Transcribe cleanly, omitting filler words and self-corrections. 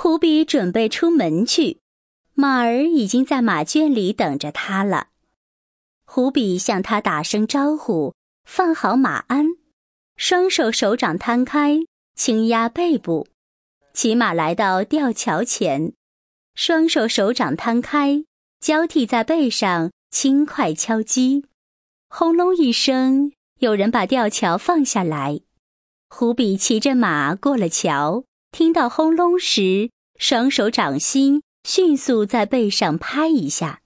狐比准备出门去，马儿已经在马圈里等着他了。狐比向他打声招呼，放好马鞍，双手手掌摊开，轻压背部，骑马来到吊桥前，双手手掌摊开，交替在背上轻快敲击。轰隆一声，有人把吊桥放下来。狐比骑着马过了桥，听到轰隆时，双手掌心迅速在背上拍一下。